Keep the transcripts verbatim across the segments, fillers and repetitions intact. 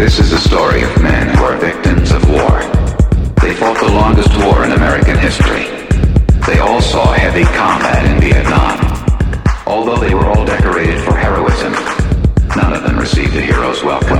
This is a story of men who are victims of war. They fought the longest war in American history. They all saw heavy combat in Vietnam. Although they were all decorated for heroism, none of them received a hero's welcome.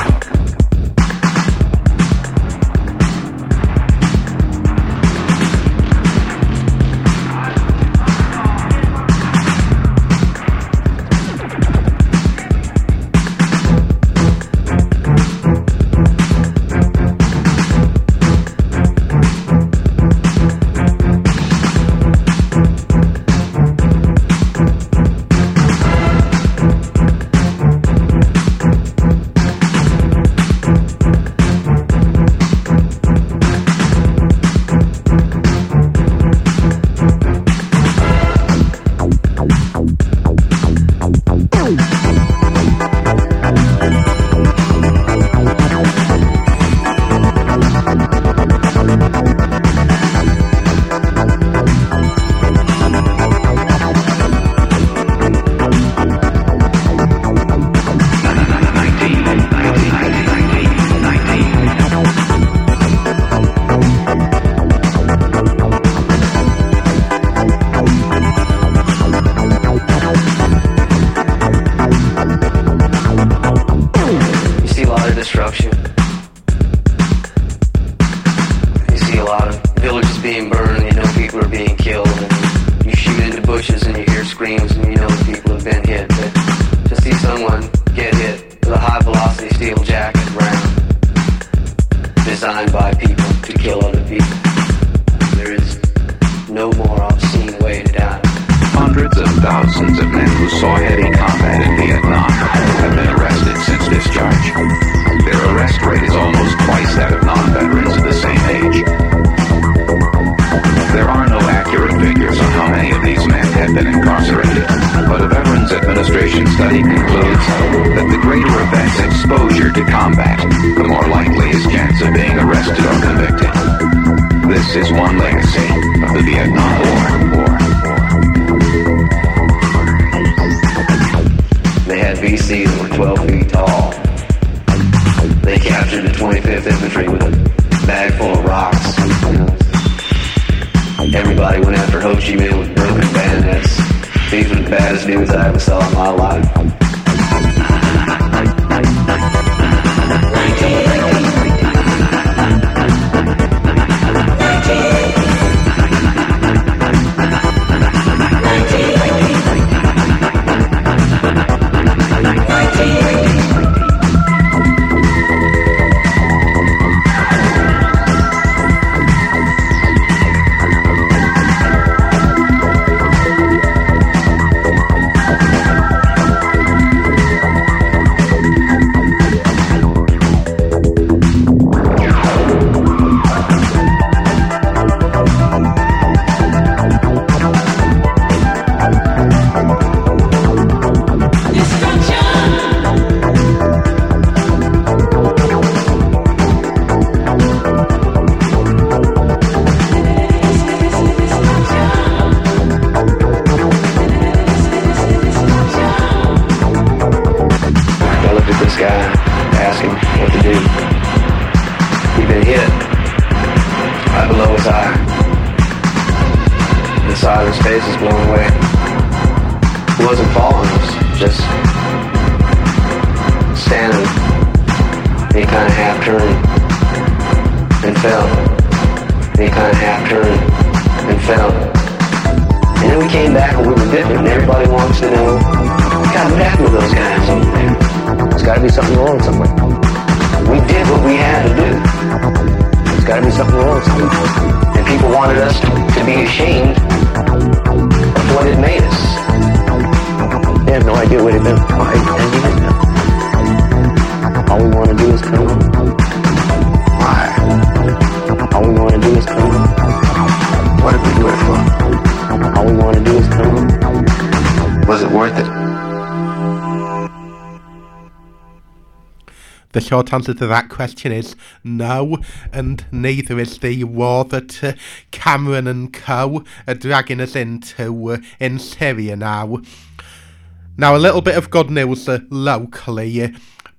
The short answer to that question is no, and neither is the war that uh, Cameron and co are dragging us into uh, in Syria now. Now, a little bit of good news uh, locally. Uh,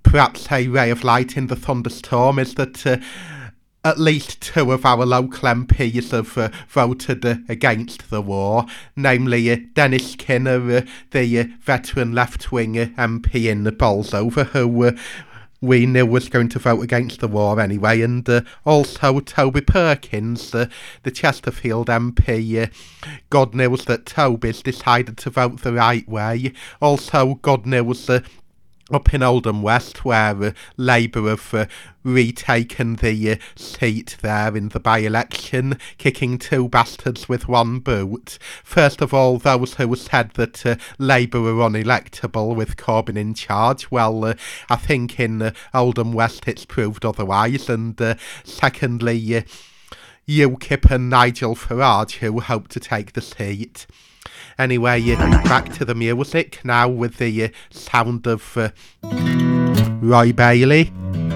perhaps a ray of light in the thunderstorm is that uh, at least two of our local M Ps have uh, voted uh, against the war, namely uh, Dennis Kinner, uh, the uh, veteran left-wing uh, M P in Bolsover, who uh, we knew was going to vote against the war anyway, and uh, also Toby Perkins, uh, the Chesterfield M P. Uh, God knows that Toby's decided to vote the right way. Also, God knows uh, up in Oldham West, where uh, Labour have uh, retaken the uh, seat there in the by-election, kicking two bastards with one boot. First of all, those who said that uh, Labour were unelectable with Corbyn in charge, well, uh, I think in uh, Oldham West it's proved otherwise, and uh, secondly, uh, UKIP and Nigel Farage, who hope to take the seat. Anyway, uh, back to the music now with the uh, sound of uh, Roy Bailey.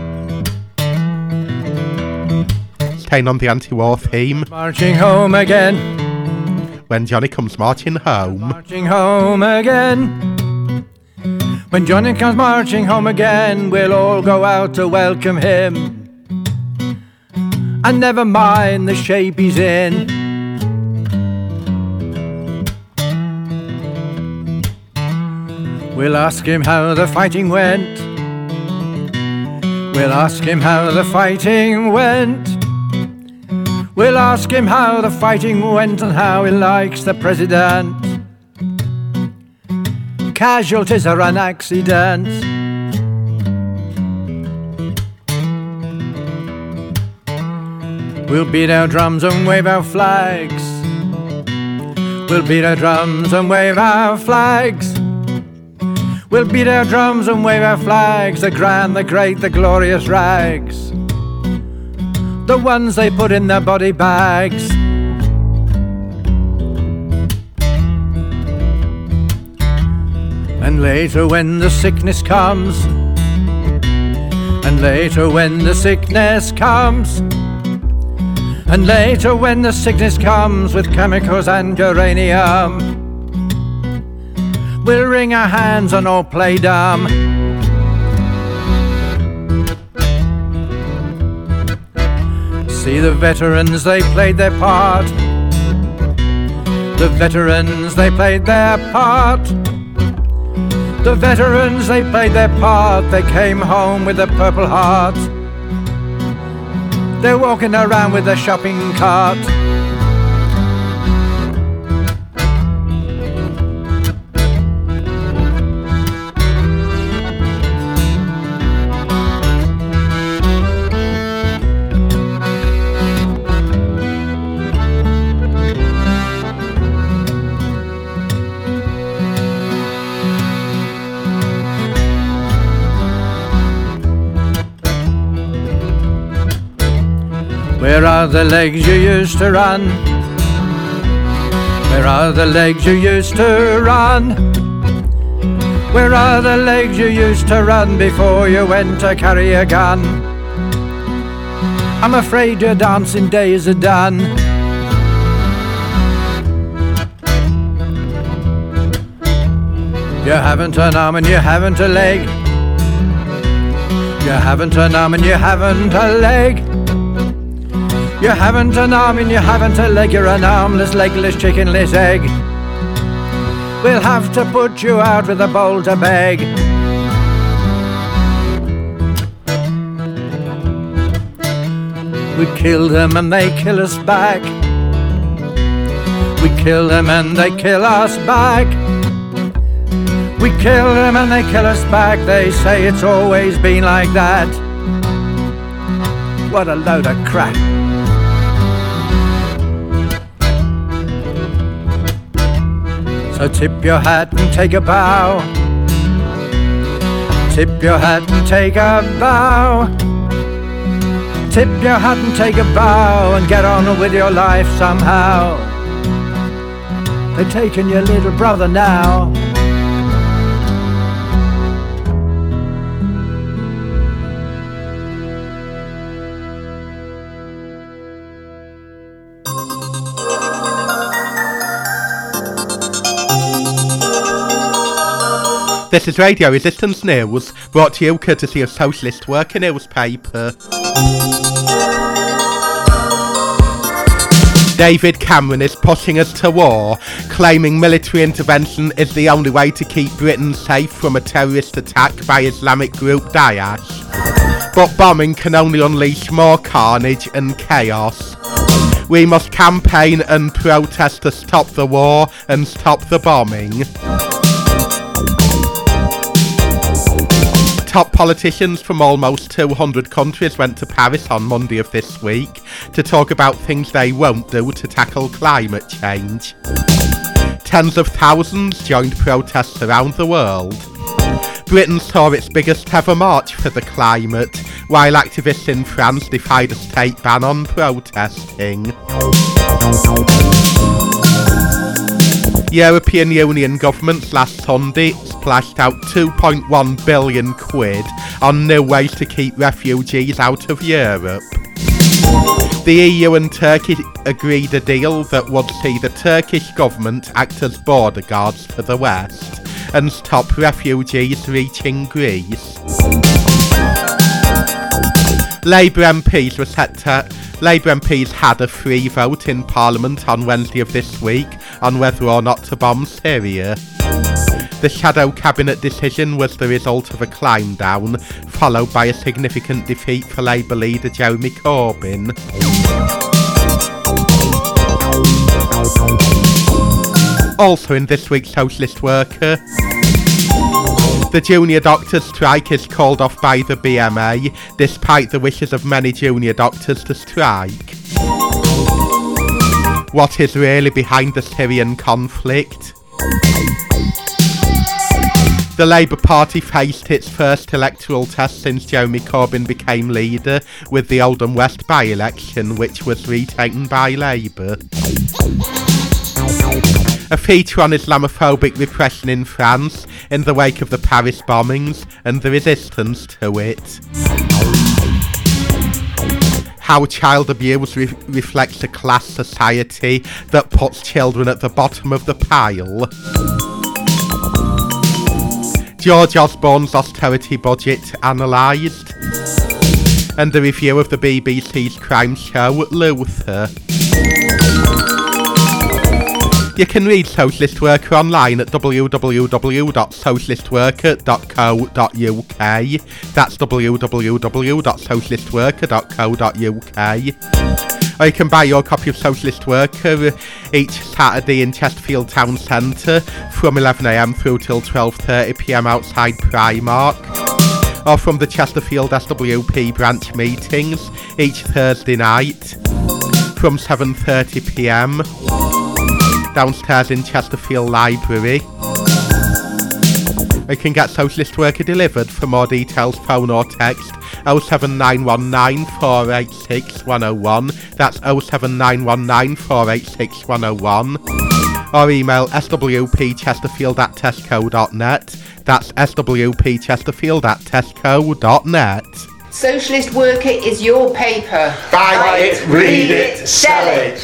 Staying on the anti-war theme. Marching home again. When Johnny comes marching home. Marching home again. When Johnny comes marching home again, we'll all go out to welcome him. And never mind the shape he's in. We'll ask him how the fighting went. We'll ask him how the fighting went. We'll ask him how the fighting went and how he likes the president. Casualties are an accident. We'll beat our drums and wave our flags. We'll beat our drums and wave our flags. We'll beat our drums and wave our flags, the grand, the great, the glorious rags, the ones they put in their body bags. And later when the sickness comes, and later when the sickness comes, and later when the sickness comes with chemicals and uranium, we'll wring our hands and all play dumb. See the veterans, they played their part. The veterans, they played their part. The veterans, they played their part. They came home with a purple heart. They're walking around with a shopping cart. Where are the legs you used to run? Where are the legs you used to run? Where are the legs you used to run before you went to carry a gun? I'm afraid your dancing days are done. You haven't an arm and you haven't a leg. You haven't an arm and you haven't a leg. You haven't an arm and you haven't a leg. You're an armless, legless, chickenless egg. We'll have to put you out with a bowl to beg. We kill them and they kill us back. We kill them and they kill us back. We kill them and they kill us back. They say it's always been like that. What a load of crap. So tip your hat and take a bow. Tip your hat and take a bow. Tip your hat and take a bow and get on with your life somehow. They're taking your little brother now. This is Radio Resistance News, brought to you courtesy of Socialist Worker newspaper. David Cameron is pushing us to war, claiming military intervention is the only way to keep Britain safe from a terrorist attack by Islamic group Daesh. But bombing can only unleash more carnage and chaos. We must campaign and protest to stop the war and stop the bombing. Top politicians from almost two hundred countries went to Paris on Monday of this week to talk about things they won't do to tackle climate change. Tens of thousands joined protests around the world. Britain saw its biggest ever march for the climate, while activists in France defied a state ban on protesting. European Union governments last Sunday splashed out two point one billion quid on new ways to keep refugees out of Europe. The E U and Turkey agreed a deal that would see the Turkish government act as border guards for the West and stop refugees reaching Greece. Labour M Ps were set to Labour M Ps had a free vote in Parliament on Wednesday of this week on whether or not to bomb Syria. The shadow cabinet decision was the result of a climb down, followed by a significant defeat for Labour leader Jeremy Corbyn. Also in this week's Socialist Worker, the junior doctors' strike is called off by the B M A, despite the wishes of many junior doctors to strike. What is really behind the Syrian conflict? The Labour Party faced its first electoral test since Jeremy Corbyn became leader, with the Oldham West by-election, which was retaken by Labour. A feature on Islamophobic repression in France in the wake of the Paris bombings and the resistance to it. How child abuse re- reflects a class society that puts children at the bottom of the pile. George Osborne's austerity budget analysed. And a review of the B B C's crime show Luther. You can read Socialist Worker online at w w w dot socialist worker dot co dot u k. That's w w w dot socialist worker dot co dot u k. Or you can buy your copy of Socialist Worker each Saturday in Chesterfield Town Centre from eleven a m through till twelve thirty p m outside Primark. Or from the Chesterfield S W P branch meetings each Thursday night from seven thirty p m downstairs in Chesterfield Library. You can get Socialist Worker delivered. For more details, phone or text oh seven nine one nine, four eight six, one oh one. That's oh seven nine one nine, four eight six, one oh one. Or email swpchesterfield at tesco dot net. That's swpchesterfield at tesco dot net. Socialist Worker is your paper. Buy, Buy it, read it, sell it.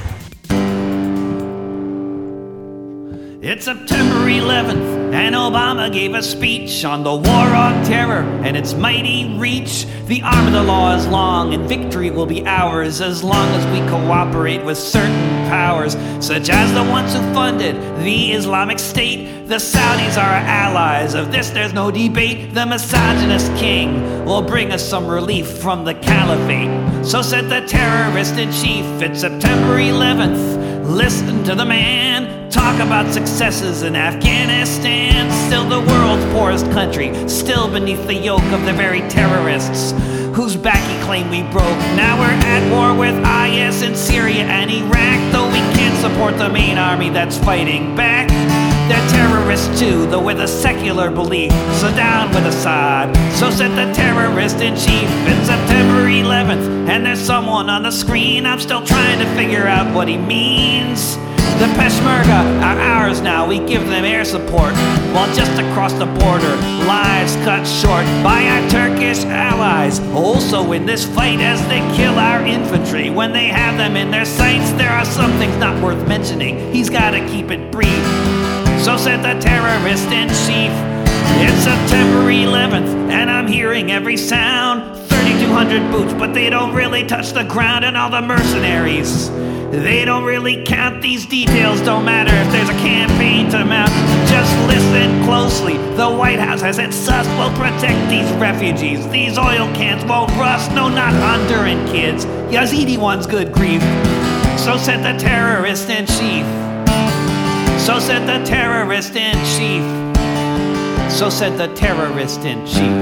It's September eleventh, and Obama gave a speech on the war on terror and its mighty reach. The arm of the law is long, and victory will be ours as long as we cooperate with certain powers, such as the ones who funded the Islamic State. The Saudis are our allies, of this there's no debate. The misogynist king will bring us some relief from the caliphate. So said the terrorist-in-chief. It's September eleventh. Listen to the man talk about successes in Afghanistan. Still the world's poorest country, still beneath the yoke of the very terrorists whose back he claimed we broke. Now we're at war with I S in Syria and Iraq, though we can't support the main army that's fighting back. They're terrorists too, though with a secular belief, so down with Assad. So said the terrorist-in-chief. It's September eleventh, and there's someone on the screen. I'm still trying to figure out what he means. The Peshmerga are ours now, we give them air support, while just across the border, lives cut short by our Turkish allies. Also in this fight as they kill our infantry. When they have them in their sights, there are some things not worth mentioning. He's gotta keep it brief. So said the terrorist-in-chief. It's September eleventh, and I'm hearing every sound. thirty-two hundred boots, but they don't really touch the ground. And all the mercenaries, they don't really count. These details don't matter if there's a campaign to mount. Just listen closely. The White House has its sus. We'll protect these refugees. These oil cans won't rust. No, not Honduran kids. Yazidi ones, good grief. So said the terrorist in chief. So said the terrorist in chief. So said the terrorist in chief.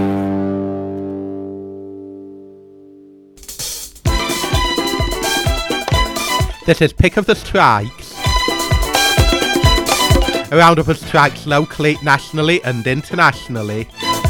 This is Pick of the Strikes. A roundup of strikes locally, nationally and internationally.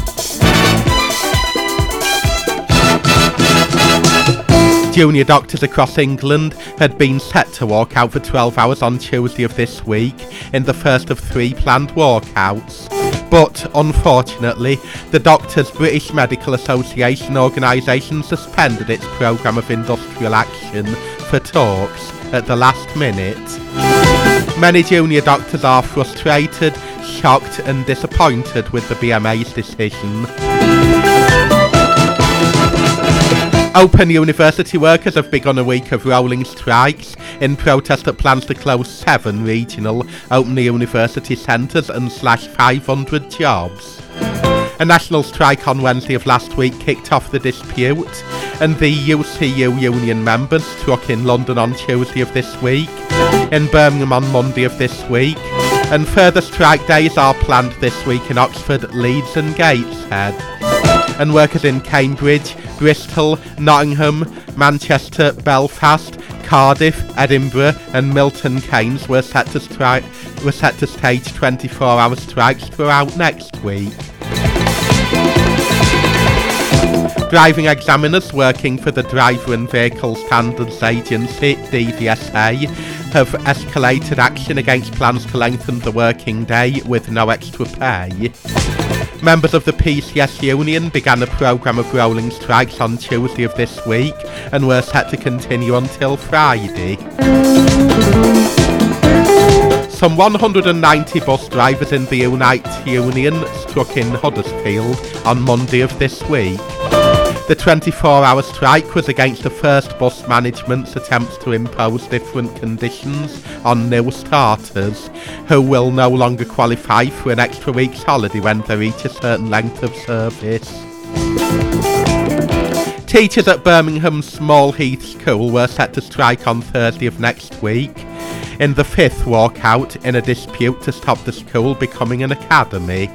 Junior doctors across England had been set to walk out for twelve hours on Tuesday of this week in the first of three planned walkouts. But, unfortunately, the Doctors British Medical Association organisation suspended its programme of industrial action for talks at the last minute. Many junior doctors are frustrated, shocked and disappointed with the B M A's decision. Open university workers have begun a week of rolling strikes in protest at plans to close seven regional open university centres and slash five hundred jobs. A national strike on Wednesday of last week kicked off the dispute, and the U C U union members struck in London on Tuesday of this week, in Birmingham on Monday of this week, and further strike days are planned this week in Oxford, Leeds and Gateshead. And workers in Cambridge, Bristol, Nottingham, Manchester, Belfast, Cardiff, Edinburgh and Milton Keynes were set to stri- were set to stage twenty-four hour strikes throughout next week. Driving examiners working for the Driver and Vehicle Standards Agency, D V S A, have escalated action against plans to lengthen the working day with no extra pay. Members of the P C S union began a programme of rolling strikes on Tuesday of this week and were set to continue until Friday. Some one hundred ninety bus drivers in the Unite union struck in Huddersfield on Monday of this week. The twenty-four hour strike was against the First Bus Management's attempts to impose different conditions on new starters, who will no longer qualify for an extra week's holiday when they reach a certain length of service. Teachers at Birmingham's Small Heath School were set to strike on Thursday of next week, in the fifth walkout in a dispute to stop the school becoming an academy.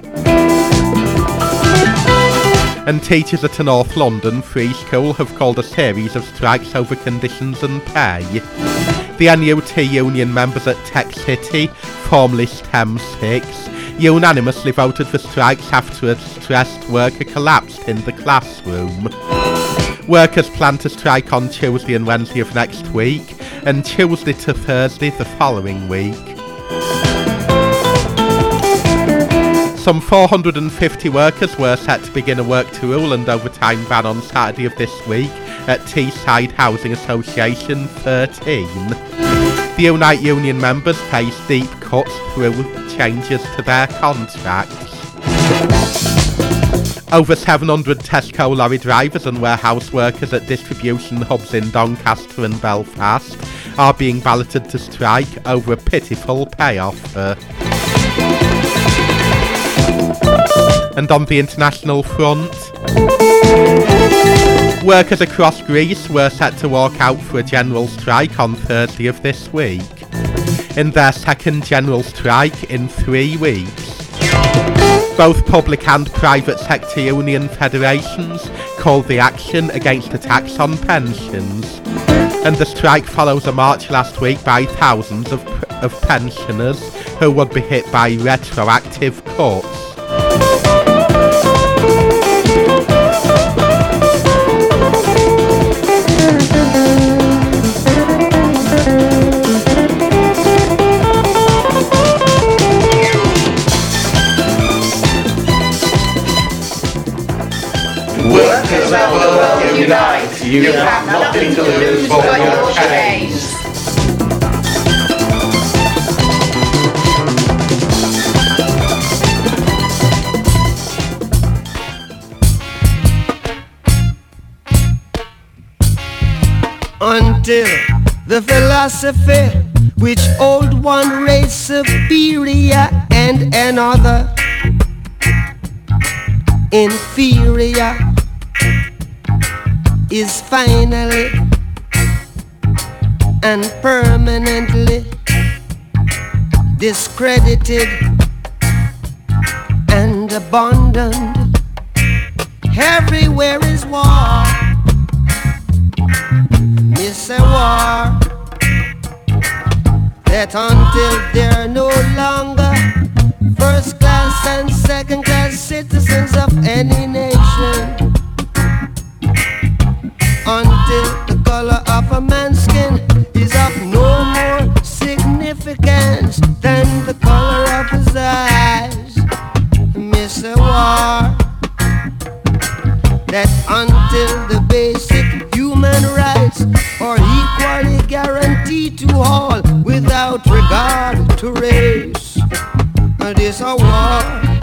And teachers at a North London free school have called a series of strikes over conditions and pay. The N U T union members at Tech City, formerly STEM six, unanimously voted for strikes after a stressed worker collapsed in the classroom. Workers plan to strike on Tuesday and Wednesday of next week, and Tuesday to Thursday the following week. Some four hundred fifty workers were set to begin a work to rule and overtime ban on Saturday of this week at Teesside Housing Association thirteen. The Unite union members face deep cuts through changes to their contracts. Over seven hundred Tesco lorry drivers and warehouse workers at distribution hubs in Doncaster and Belfast are being balloted to strike over a pitiful pay offer. And on the international front, workers across Greece were set to walk out for a general strike on Thursday of this week, in their second general strike in three weeks. Both public and private sector union federations called the action against a tax on pensions, and the strike follows a march last week by thousands of, of pensioners who would be hit by retroactive cuts. Workers of the world unite, you have nothing to lose but your chains. until the philosophy which hold one race superior and another inferior is finally and permanently discredited and abandoned. Everywhere is war. It's a war that until they're no longer first class and second class citizens of any nation, until the color of a man's skin is of no more significance than the color of his eyes. Miss a war that until the basic human rights are equally guaranteed to all without regard to race. It is a war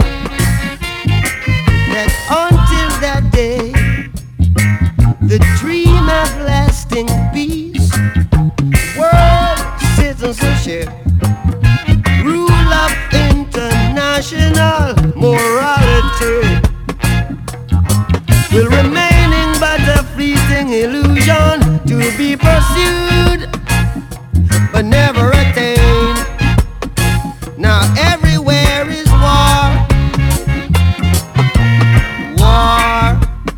that until that day, the dream of lasting peace, world citizenship, rule of international morality will remaining but a fleeting illusion to be pursued but never attained. Now everywhere is war, war,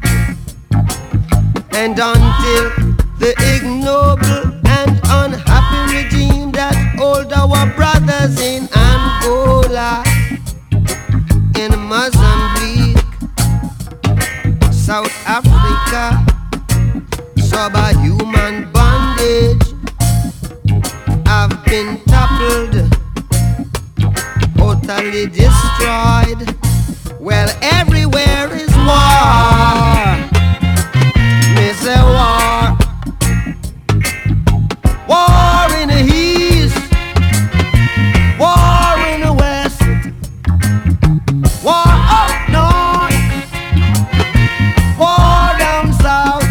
and until the ignoble and unhappy regime that hold our brothers in Angola, in Mozambique, South Africa, subhuman bondage have been toppled, totally destroyed. Well, everywhere is war. Miss a war. War in the east, war in the west, war up north, war down south,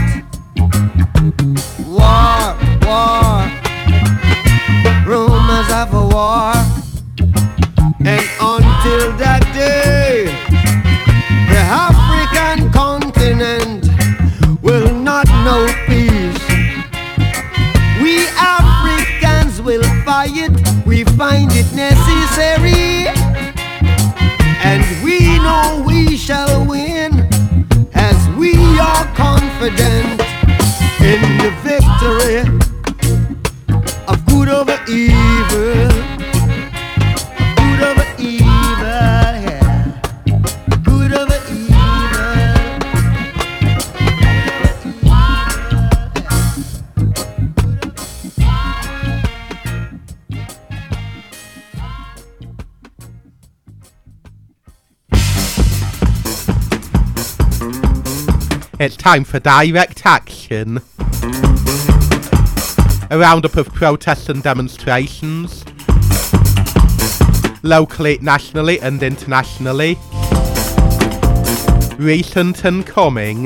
war, war, rumors of a war. And until that day, the African continent will not know peace. We Africans will fight, we find it necessary, and we know we shall win, as we are confident in the victory of good over evil. Good over evil, yeah. Good over evil. It's time for direct action. A roundup of protests and demonstrations, locally, nationally and internationally, recent and coming.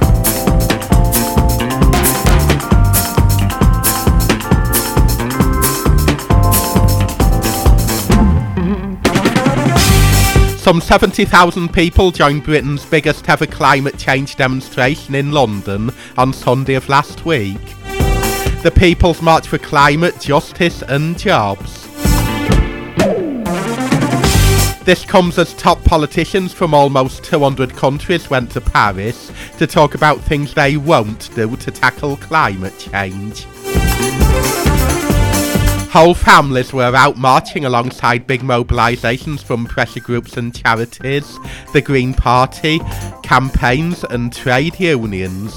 Some seventy thousand people joined Britain's biggest ever climate change demonstration in London on Sunday of last week. The People's March for Climate, Justice and Jobs. This comes as top politicians from almost two hundred countries went to Paris to talk about things they won't do to tackle climate change. Whole families were out marching alongside big mobilisations from pressure groups and charities, the Green Party, campaigns and trade unions.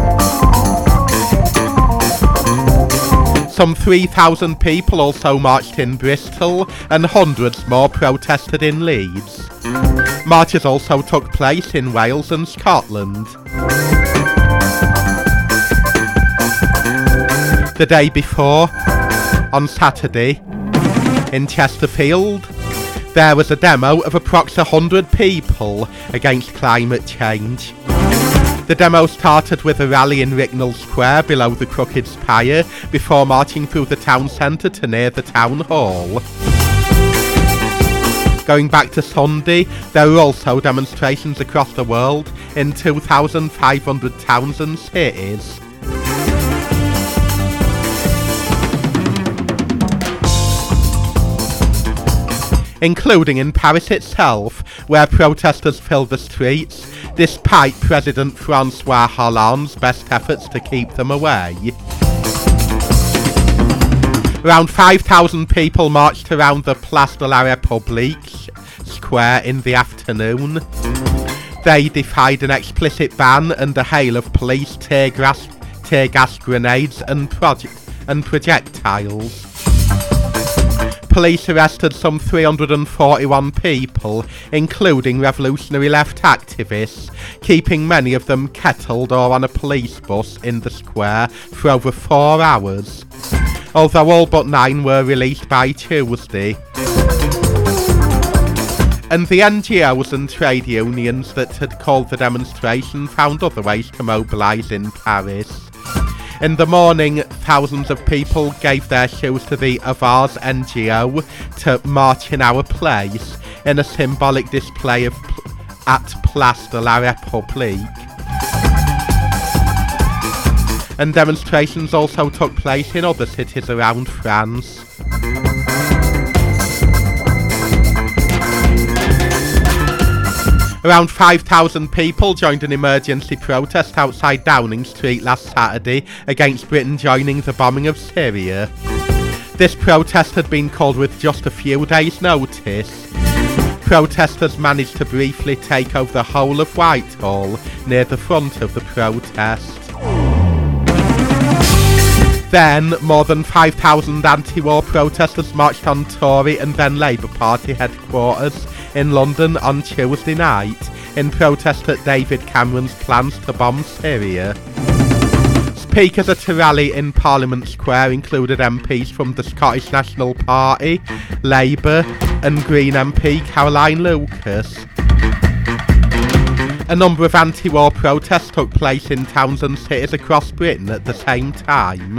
Some three thousand people also marched in Bristol and hundreds more protested in Leeds. Marches also took place in Wales and Scotland. The day before, on Saturday, in Chesterfield, there was a demo of approximately one hundred people against climate change. The demo started with a rally in Ricknell Square below the Crooked Spire before marching through the town centre to near the town hall. Going back to Sunday, there were also demonstrations across the world in two thousand five hundred towns and cities. Including in Paris itself, where protesters filled the streets, despite President François Hollande's best efforts to keep them away. Around five thousand people marched around the Place de la République square in the afternoon. They defied an explicit ban and a hail of police tear gas, tear gas grenades and, proje- and projectiles. Police arrested some three hundred forty-one people, including revolutionary left activists, keeping many of them kettled or on a police bus in the square for over four hours. Although all but nine were released by Tuesday. And the N G Os and trade unions that had called the demonstration found other ways to mobilise in Paris. In the morning, thousands of people gave their shoes to the Avars N G O to march in our place in a symbolic display of pl- at Place de la République. And demonstrations also took place in other cities around France. Around five thousand people joined an emergency protest outside Downing Street last Saturday against Britain joining the bombing of Syria. This protest had been called with just a few days' notice. Protesters managed to briefly take over the whole of Whitehall near the front of the protest. Then, more than five thousand anti-war protesters marched on Tory and then Labour Party headquarters in London on Tuesday night in protest at David Cameron's plans to bomb Syria. Speakers at a rally in Parliament Square included M Ps from the Scottish National Party, Labour and Green M P Caroline Lucas. A number of anti-war protests took place in towns and cities across Britain at the same time.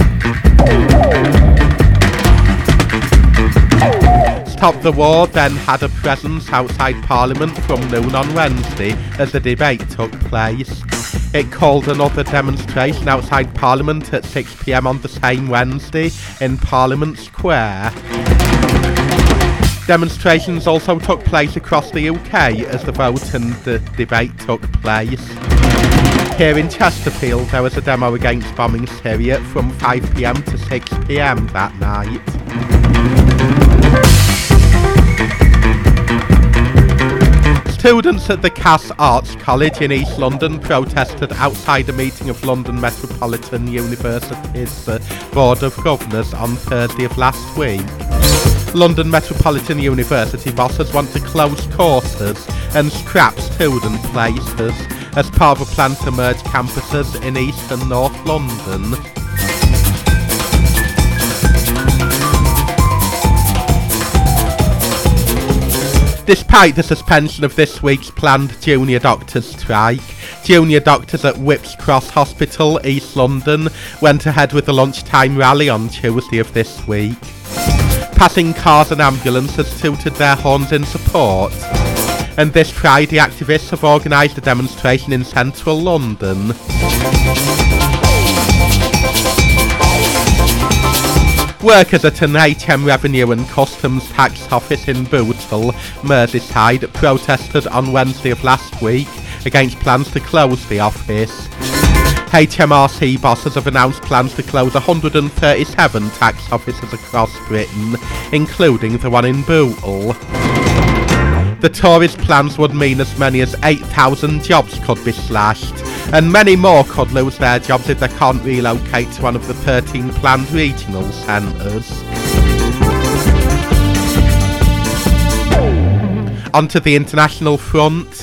Stop the War then had a presence outside Parliament from noon on Wednesday as the debate took place. It called another demonstration outside Parliament at six p m on the same Wednesday in Parliament Square. Demonstrations also took place across the U K as the vote and the debate took place. Here in Chesterfield there was a demo against bombing Syria from five p m to six p m that night. Students at the Cass Arts College in East London protested outside a meeting of London Metropolitan University's uh, Board of Governors on Thursday of last week. London Metropolitan University bosses want to close courses and scrap student places as part of a plan to merge campuses in East and North London. Despite the suspension of this week's planned junior doctors' strike, junior doctors at Whipps Cross Hospital, East London, went ahead with the lunchtime rally on Tuesday of this week. Passing cars and ambulances tooted their horns in support. And this Friday, activists have organised a demonstration in central London. Workers at an H M Revenue and Customs Tax office in Bootle, Merseyside, protested on Wednesday of last week against plans to close the office. H M R C bosses have announced plans to close one hundred thirty-seven tax offices across Britain, including the one in Bootle. The Tories' plans would mean as many as eight thousand jobs could be slashed, and many more could lose their jobs if they can't relocate to one of the thirteen planned regional centres. Onto the international front.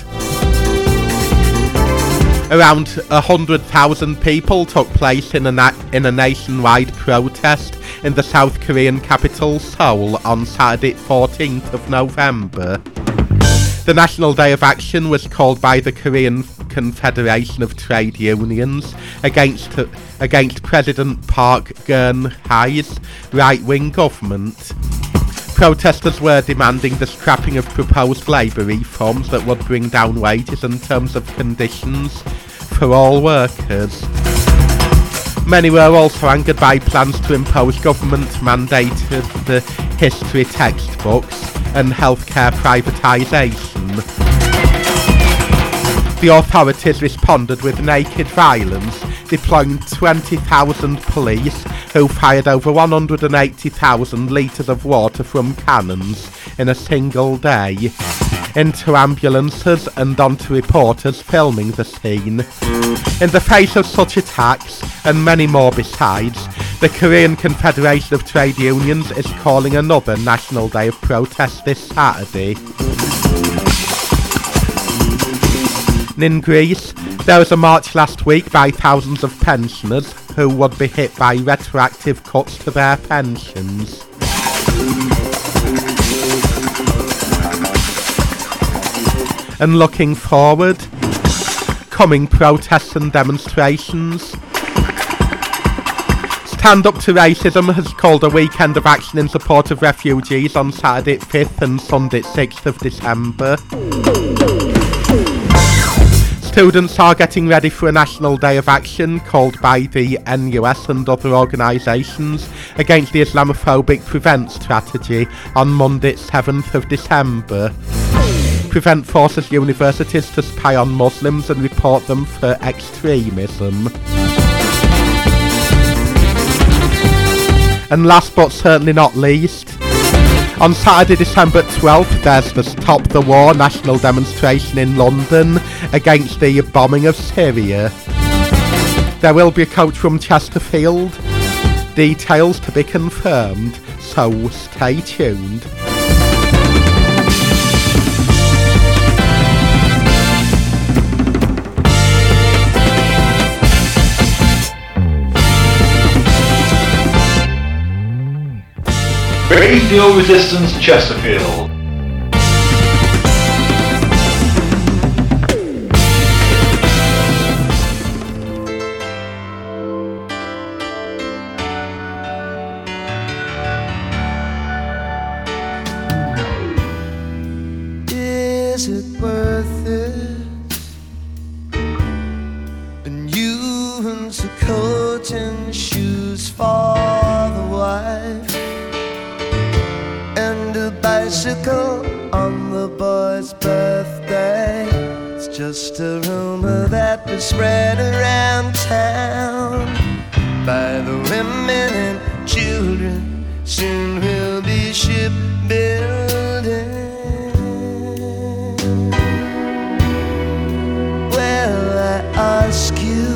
Around one hundred thousand people took place in a, na- in a nationwide protest in the South Korean capital Seoul on Saturday fourteenth of November. The National Day of Action was called by the Korean Confederation of Trade Unions against against President Park Geun-hye's right-wing government. Protesters were demanding the scrapping of proposed labour reforms that would bring down wages and terms of conditions for all workers. Many were also angered by plans to impose government-mandated uh, history textbooks and healthcare privatisation. The authorities responded with naked violence, deploying twenty thousand police who fired over one hundred eighty thousand litres of water from cannons in a single day into ambulances and onto reporters filming the scene. In the face of such attacks, and many more besides, the Korean Confederation of Trade Unions is calling another National Day of Protest this Saturday. In Greece, there was a march last week by thousands of pensioners who would be hit by retroactive cuts to their pensions. And looking forward, coming protests and demonstrations. Stand Up to Racism has called a weekend of action in support of refugees on Saturday fifth and Sunday sixth of December. Students are getting ready for a National Day of Action called by the N U S and other organisations against the Islamophobic Prevent strategy on Monday seventh of December. Prevent forces universities to spy on Muslims and report them for extremism. And last but certainly not least, on Saturday December twelfth there's the Stop the War national demonstration in London against the bombing of Syria. There will be a coach from Chesterfield, details to be confirmed, so stay tuned. Radio Resistance Chesterfield. Is it worth it? And you and a coat and shoes for the wife, and a bicycle on the boy's birthday. It's just a rumor that was spread around town by the women and children. Soon we'll be shipbuilding. Well, I ask you,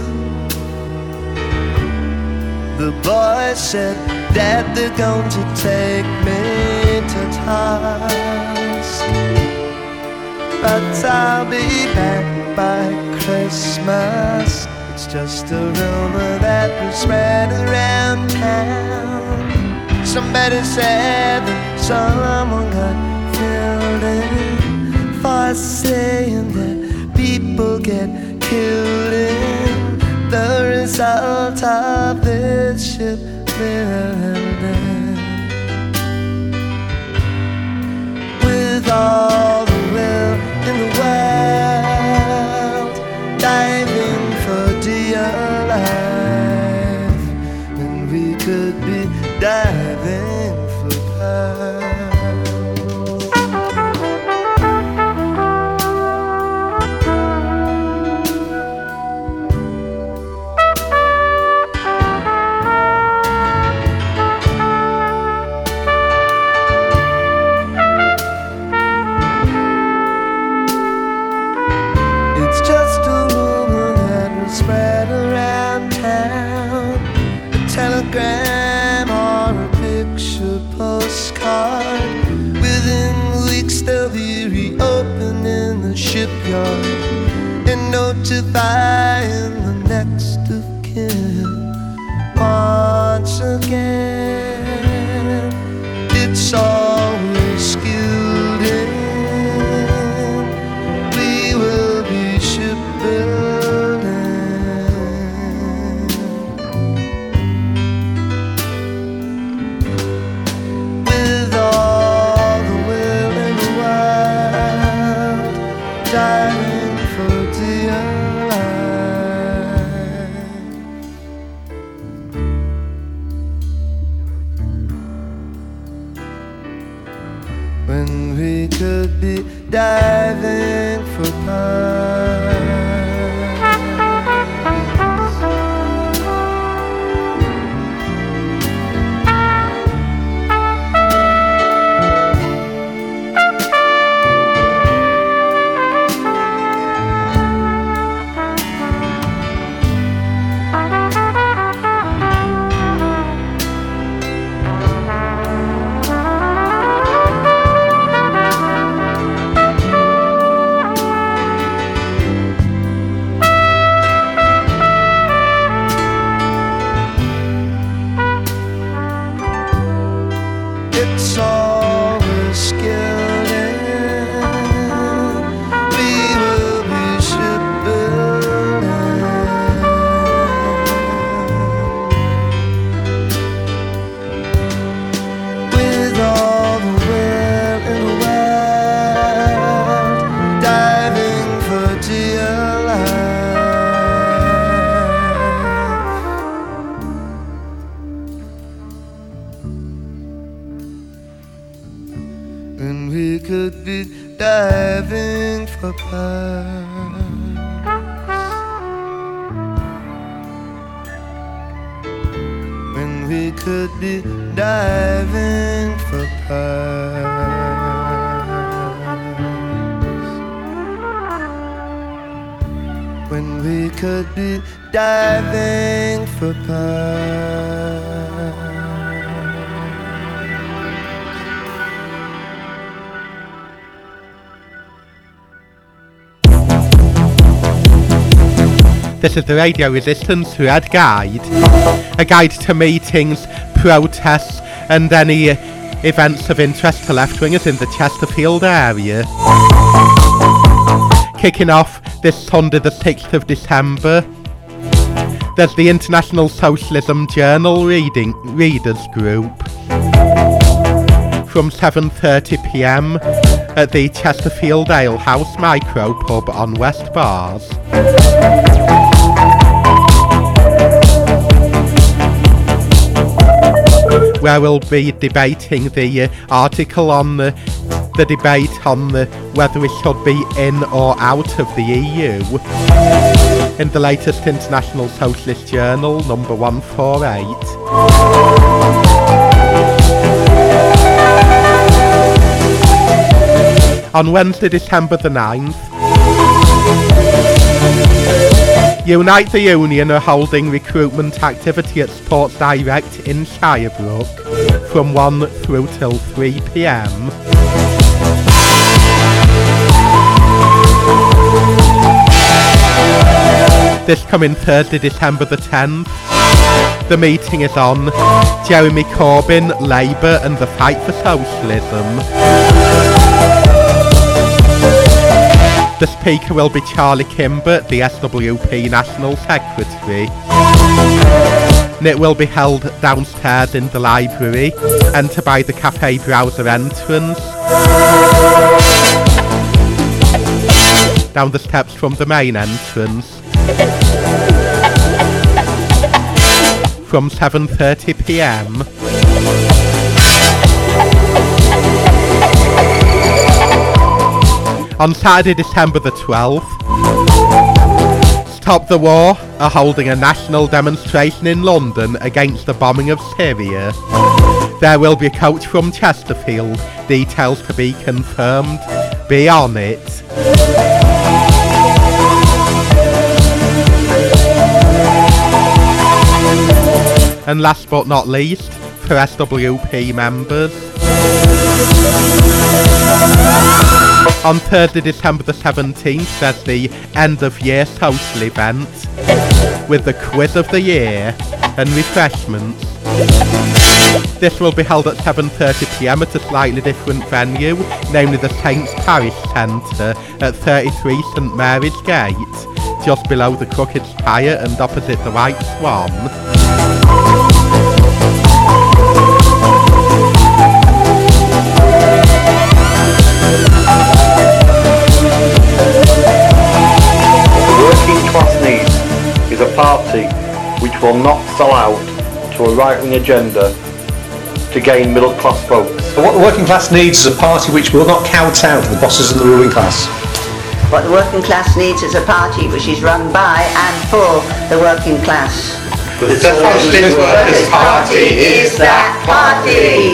the boy said, Dad, they're going to take me to task, but I'll be back by Christmas. It's just a rumor that was spread around town. Somebody said that someone got filled in for saying that people get killed in the result of this ship building. With all the will in the world, diving for dear life, and we could be diving for pearls. Telegram or a picture postcard. Within weeks they'll be reopening the shipyard and notifying the next of kin. Once again, it's always skilled in could be diving for pearls. It's all we're skilled in. We will be shipbuilding with all the will in the world, diving for dear life. And we could be diving for pearls. When we could be diving for pearls. When we could be diving for pearls. This is the Radio Resistance Red Guide, a guide to meetings, protests and any events of interest to left-wingers in the Chesterfield area. Kicking off this Sunday the sixth of December, there's the International Socialism Journal reading Readers Group from seven thirty p m at the Chesterfield Ale House Micro Pub on West Bars. Where we'll be debating the uh, article on the, the debate on the, whether we should be in or out of the E U in the latest International Socialist Journal, number one forty-eight. On Wednesday, December the ninth, Unite the Union are holding recruitment activity at Sports Direct in Shirebrook from one through till three p m. This coming Thursday, December the tenth, the meeting is on Jeremy Corbyn, Labour and the fight for socialism. The speaker will be Charlie Kimber, the S W P National Secretary. And it will be held downstairs in the library, enter by the Cafe Browser entrance, down the steps from the main entrance, from seven thirty p m. On Saturday, December the twelfth, Stop the War are holding a national demonstration in London against the bombing of Syria. There will be a coach from Chesterfield, details to be confirmed. Be on it. And last but not least, for S W P members, on Thursday, December the seventeenth, there's the end of year social event with the quiz of the year and refreshments. This will be held at seven thirty p m at a slightly different venue, namely the Saints Parish Centre at thirty-three St Mary's Gate, just below the Crooked Spire and opposite the White Swan. Class Needs is a party which will not sell out to a right-wing agenda to gain middle class votes. So what the working class needs is a party which will not kowtow to the bosses and the ruling class. What the working class needs is a party which is run by and for the working class. The Socialist Workers' Party is that party!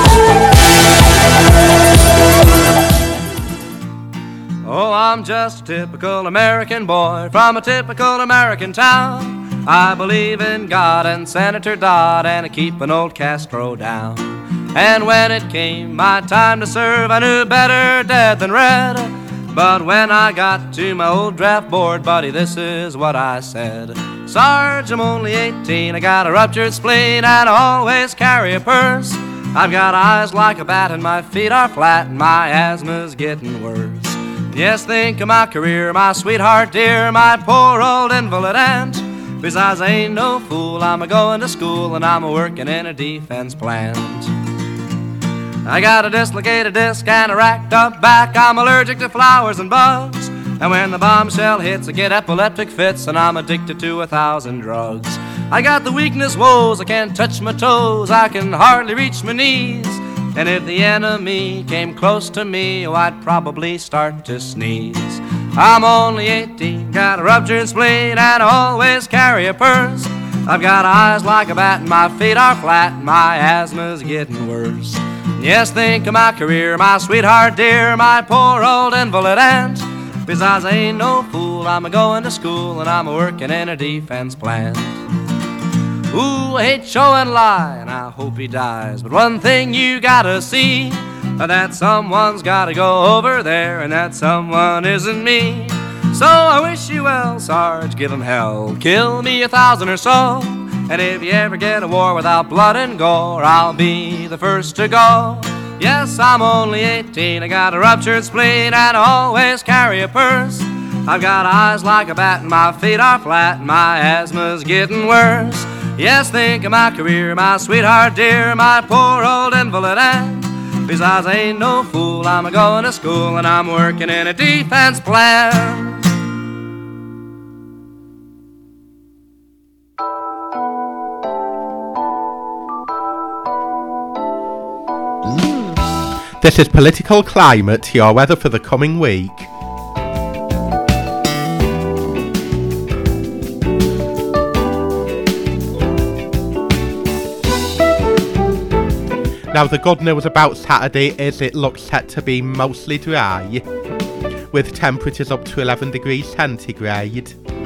Oh, I'm just a typical American boy from a typical American town. I believe in God and Senator Dodd, and I keep an old Castro down. And when it came my time to serve, I knew better dead than red. But when I got to my old draft board, buddy, this is what I said. Sarge, I'm only eighteen, I got a ruptured spleen, and I always carry a purse. I've got eyes like a bat, and my feet are flat, and my asthma's getting worse. Yes, think of my career, my sweetheart dear, my poor old invalid aunt. Besides, I ain't no fool, I'm a-going to school, and I'm a-working in a defense plant. I got a dislocated disc and a racked up back, I'm allergic to flowers and bugs. And when the bombshell hits, I get epileptic fits, and I'm addicted to a thousand drugs. I got the weakness woes, I can't touch my toes, I can hardly reach my knees. And if the enemy came close to me, oh, I'd probably start to sneeze. I'm only eighteen, got a ruptured spleen, and I always carry a purse. I've got eyes like a bat, and my feet are flat, and my asthma's getting worse. Yes, think of my career, my sweetheart dear, my poor old invalid aunt. Besides, I ain't no fool, I'm a-going to school, and I'm a-working in a defense plant. Ooh, I hate show and lie, and I hope he dies. But one thing you gotta see, that someone's gotta go over there, and that someone isn't me. So I wish you well, Sarge, give him hell, kill me a thousand or so. And if you ever get a war without blood and gore, I'll be the first to go. Yes, I'm only eighteen, I got a ruptured spleen, and I always carry a purse. I've got eyes like a bat, and my feet are flat, and my asthma's getting worse. Yes, think of my career, my sweetheart dear, my poor old invalid aunt. Besides, I ain't no fool, I'm a-going to school, and I'm working in a defense plant. This is Political Climate, your weather for the coming week. Now, the good news about Saturday is it looks set to be mostly dry, with temperatures up to eleven degrees centigrade.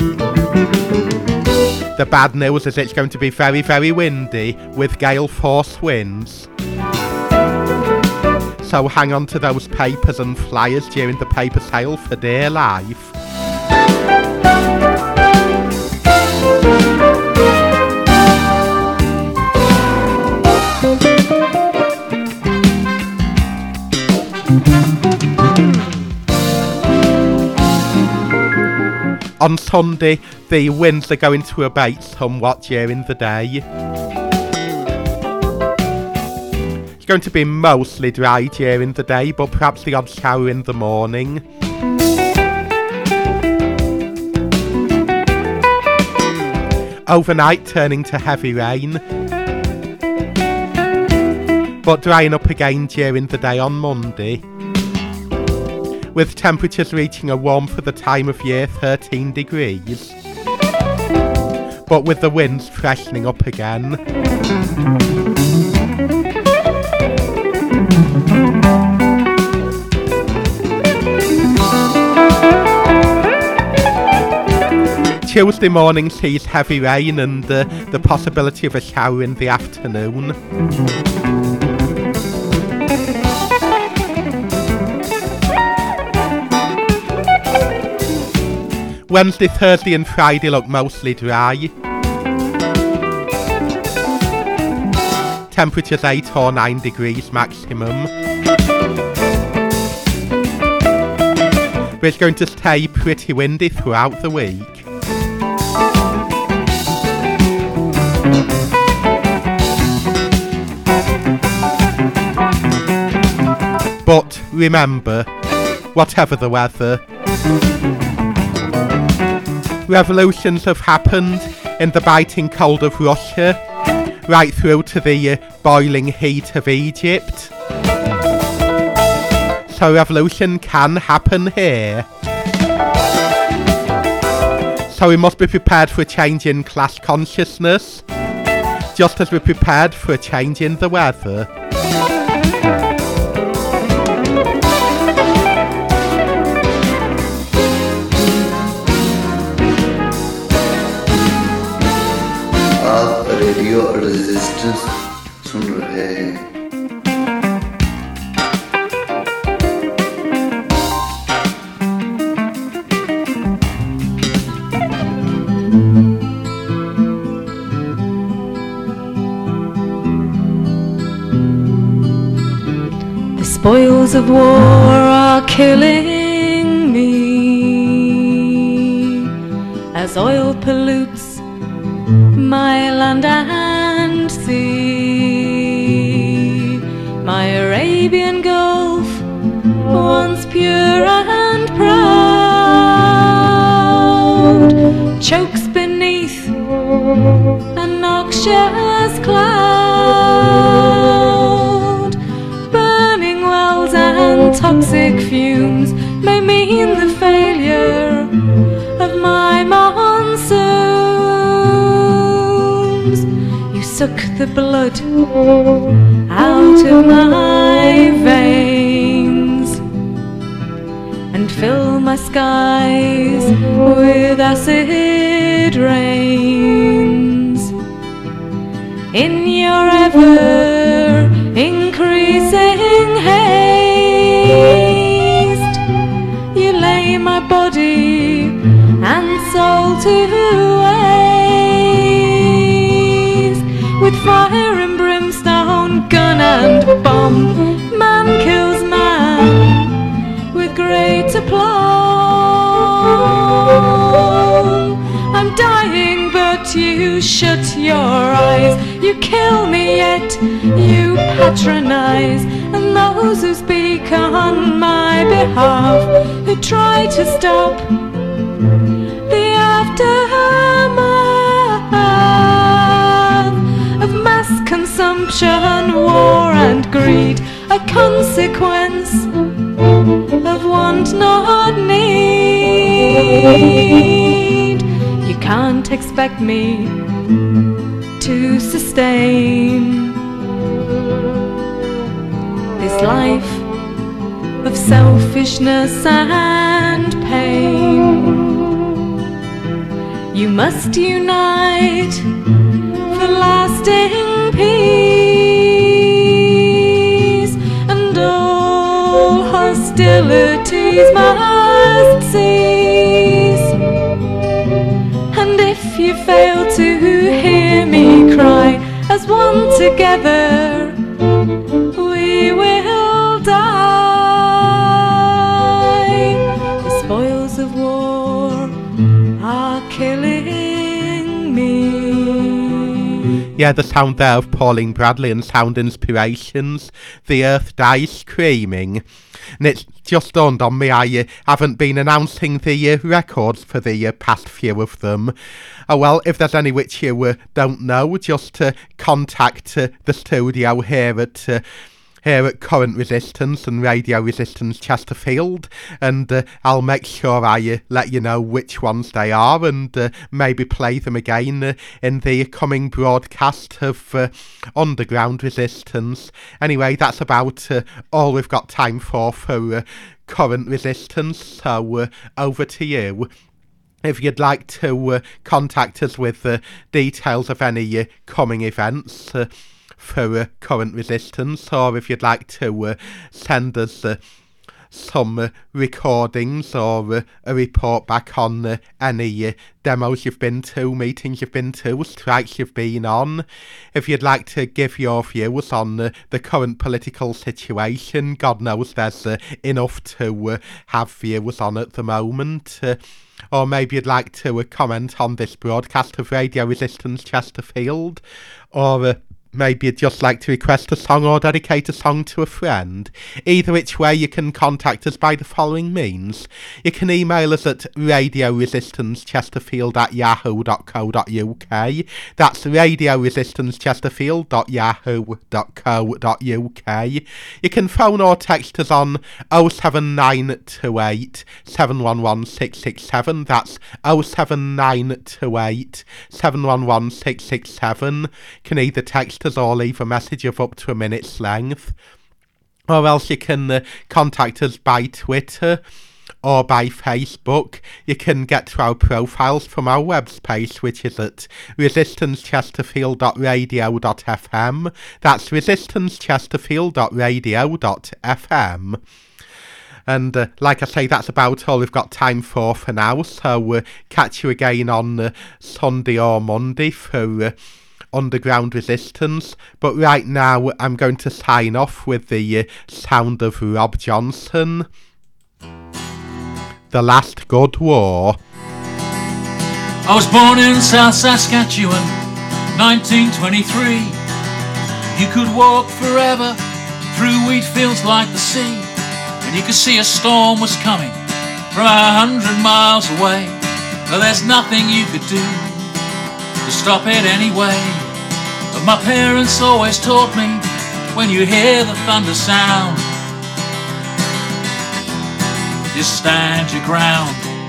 The bad news is it's going to be very, very windy, with gale force winds. So hang on to those papers and flyers during the paper sale for dear life. On Sunday, the winds are going to abate somewhat during the day. It's going to be mostly dry during the day, but perhaps the odd shower in the morning. Overnight, turning to heavy rain, but drying up again during the day on Monday, with temperatures reaching a warm for the time of year thirteen degrees, but with the winds freshening up again. Tuesday morning sees heavy rain and uh, the possibility of a shower in the afternoon. Wednesday, Thursday and Friday look mostly dry. Temperatures eight or nine degrees maximum. But it's going to stay pretty windy throughout the week. But remember, whatever the weather, revolutions have happened in the biting cold of Russia, right through to the uh, boiling heat of Egypt. So revolution can happen here. So we must be prepared for a change in class consciousness, just as we're prepared for a change in the weather. आप radio resistance सुन रहे हैं। The spoils of war are killing me as oil pollutes my land and sea. My Arabian Gulf, once pure and proud, chokes beneath a noxious cloud. Burning wells and toxic fumes may mean the failure of my monsoons. Suck the blood out of my veins and fill my skies with acid rains. In your ever increasing haste, you lay my body and soul to waste. With fire and brimstone, gun and bomb, man kills man with great aplomb. I'm dying, but you shut your eyes. You kill me, yet you patronize. And those who speak on my behalf, who try to stop the aftermath of mass consumption, war and greed, a consequence of want not need. You can't expect me to sustain this life of selfishness and pain. You must unite for lasting peace, and all hostilities must cease. And if you fail to hear me cry, as one together we will die. The spoils of war are killing me. Yeah, the sound there of Pauline Bradley and Sound Inspirations, The Earth Dies Screaming. And it's just dawned on me I uh, haven't been announcing the uh, records for the uh, past few of them. Oh well, if there's any which you uh, don't know, just uh, contact uh, the studio here at uh, here at Current Resistance and Radio Resistance Chesterfield, and uh, I'll make sure I uh, let you know which ones they are, and uh, maybe play them again uh, in the coming broadcast of uh, Underground Resistance. Anyway, that's about uh, all we've got time for for uh, Current Resistance, so uh, over to you. If you'd like to uh, contact us with uh, details of any uh, coming events uh, for uh, Current Resistance, or if you'd like to uh, send us uh, some uh, recordings or uh, a report back on uh, any uh, demos you've been to, meetings you've been to, strikes you've been on, if you'd like to give your views on uh, the current political situation, God knows there's uh, enough to uh, have views on at the moment, uh, or maybe you'd like to uh, comment on this broadcast of Radio Resistance Chesterfield, or uh, maybe you'd just like to request a song or dedicate a song to a friend. Either which way, you can contact us by the following means. You can email us at radio resistance chesterfield at yahoo dot co dot uk. That's radio resistance chesterfield at yahoo dot co dot uk. You can phone or text us on oh seven nine two eight seven one one six six seven. That's oh seven nine two eight seven one one six six seven. You can either text us or leave a message of up to a minute's length. Or else you can uh, contact us by Twitter or by Facebook. You can get to our profiles from our website, which is at resistance chesterfield dot radio dot f m. That's resistance chesterfield dot radio dot f m. And uh, like I say, that's about all we've got time for for now. So uh, catch you again on uh, Sunday or Monday for uh, Underground Resistance. But right now, I'm going to sign off with the uh, sound of Rob Johnson. The Last Good War. I was born in South Saskatchewan, nineteen twenty-three. You could walk forever through wheat fields like the sea, and you could see a storm was coming from a hundred miles away, but there's nothing you could do to stop it anyway. But my parents always taught me, when you hear the thunder sound, just stand your ground.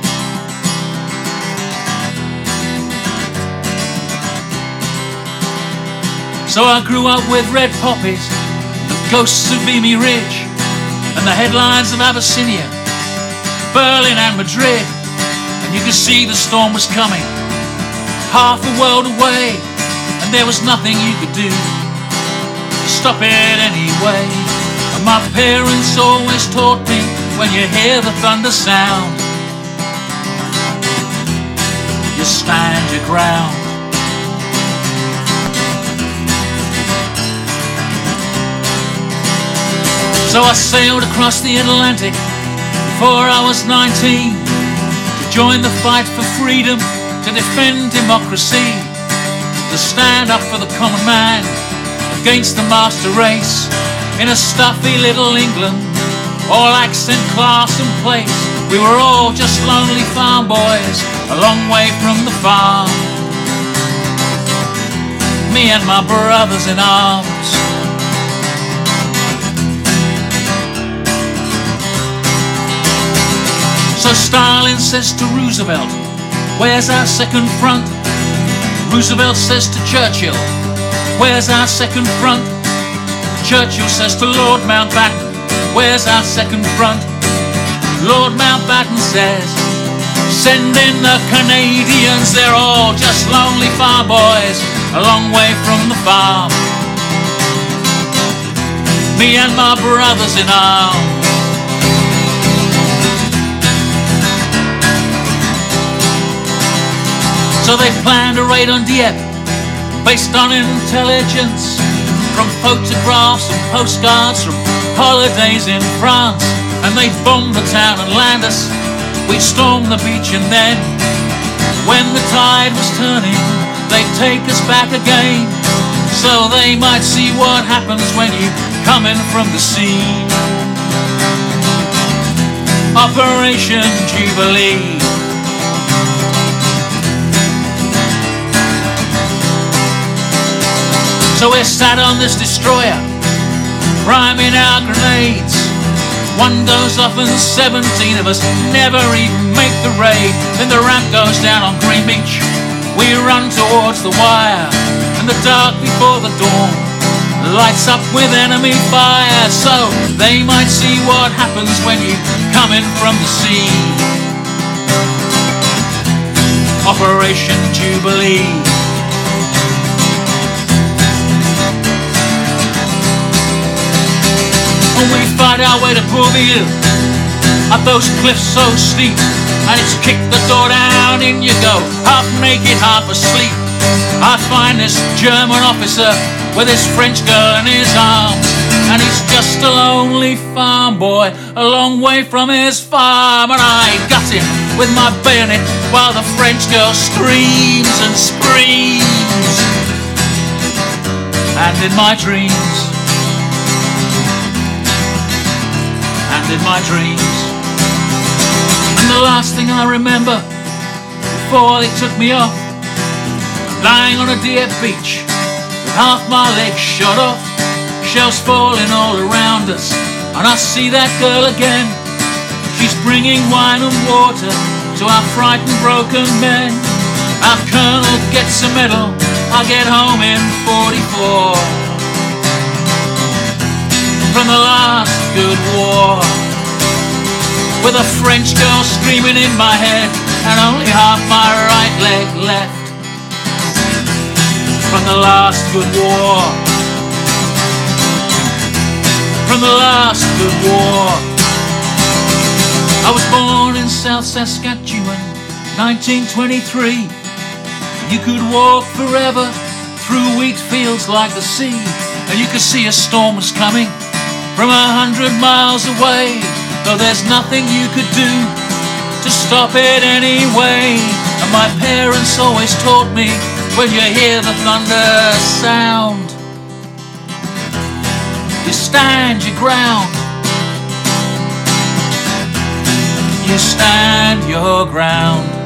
So I grew up with red poppies, the ghosts of Vimy Ridge, and the headlines of Abyssinia, Berlin and Madrid. And you could see the storm was coming, half a world away, and there was nothing you could do to stop it anyway. And my parents always taught me, when you hear the thunder sound, you stand your ground. So I sailed across the Atlantic before I was nineteen, to join the fight for freedom, to defend democracy, to stand up for the common man against the master race. In a stuffy little England, all accent, class and place, we were all just lonely farm boys, a long way from the farm. Me and my brothers in arms. So Stalin says to Roosevelt, where's our second front? Roosevelt says to Churchill, where's our second front? Churchill says to Lord Mountbatten, where's our second front? Lord Mountbatten says, send in the Canadians, they're all just lonely farm boys, a long way from the farm. Me and my brothers in arms. So they planned a raid on Dieppe, based on intelligence, from photographs and postcards from holidays in France. And they'd bomb the town and land us, we'd storm the beach, and then, when the tide was turning, they'd take us back again, so they might see what happens when you come in from the sea. Operation Jubilee. So we're sat on this destroyer, priming our grenades. One goes off and seventeen of us never even make the raid. Then the ramp goes down on Green Beach, we run towards the wire, and the dark before the dawn lights up with enemy fire, so they might see what happens when you come in from the sea. Operation Jubilee. And we fight our way to Bourville, up those cliffs so steep, and it's kick the door down, in you go, half naked, half asleep. I find this German officer with his French girl in his arms, and he's just a lonely farm boy, a long way from his farm. And I got him with my bayonet while the French girl screams and screams. and in my dreams, and in my dreams. And the last thing I remember before they took me off, lying on a dear beach with half my legs shot off, shells falling all around us, and I see that girl again. She's bringing wine and water to our frightened broken men. Our colonel gets a medal, I get home in forty-four from the last good war, with a French girl screaming in my head and only half my right leg left from the last good war, from the last good war. I was born in South Saskatchewan, nineteen twenty-three. You could walk forever through wheat fields like the sea, and you could see a storm was coming from a hundred miles away, though there's nothing you could do to stop it anyway. And my parents always taught me, when you hear the thunder sound, you stand your ground, you stand your ground.